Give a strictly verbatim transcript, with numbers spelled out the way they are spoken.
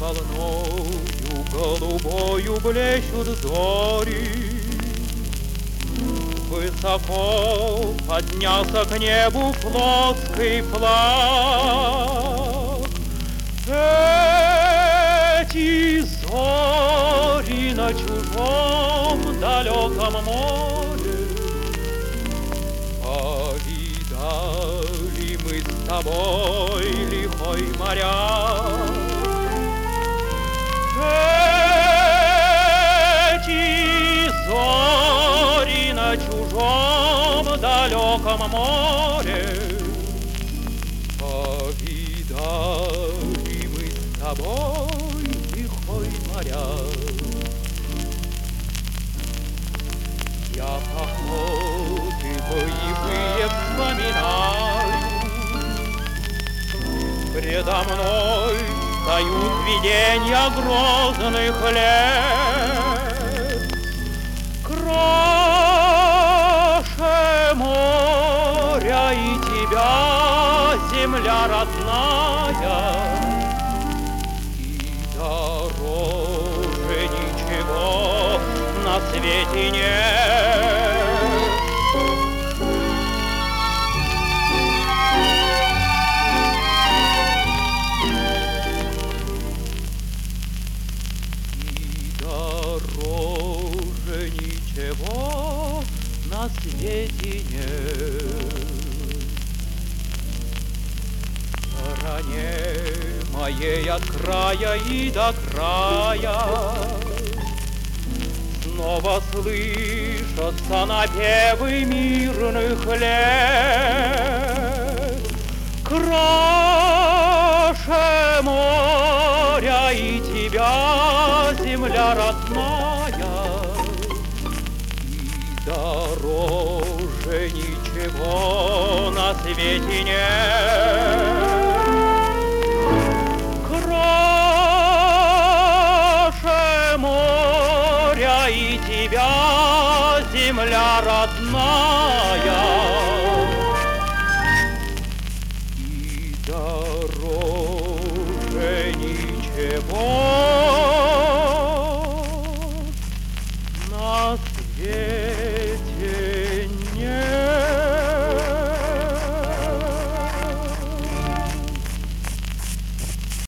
волною голубою блещут зори. Высоко поднялся к небу плоский флаг. Эти зори на чужом далеком море. Повидали мы с тобой лихой моряк. Эти зори на чужом далеком море. Повидали мы с тобой лихой моряк. Я походы боевые вспоминаю. Предо мной встают виденья грозных лет. Краше моря и тебя, земля родная, и дороже ничего на свете нет. Дороже ничего на свете нет. В стороне моей от края и до края снова слышатся напевы мирных лет. Краше моря и тебя, земля родная, и дороже ничего на свете нет. Краше моря и тебя, земля родная, и дороже ничего на свете.